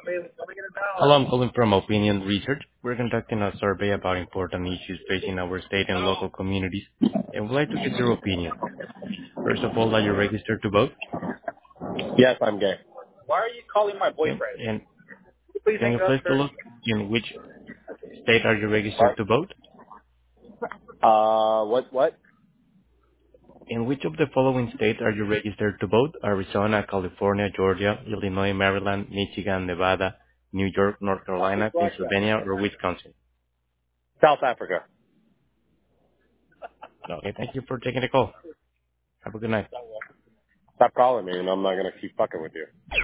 Hello, I'm calling from Opinion Research. We're conducting a survey about important issues facing our state and local communities, and we'd like to get your opinion. First of all, are you registered to vote? Yes, I'm gay. Why are you calling my Okay. boyfriend? And Please can hang you up, please tell sir. us in which state are you registered What? to vote? What? In which of the following states are you registered to vote? Arizona, California, Georgia, Illinois, Maryland, Michigan, Nevada, New York, North Carolina, Pennsylvania, or Wisconsin? South Africa. Okay, thank you for taking the call. Have a good night. Stop calling me and I'm not going to keep fucking with you.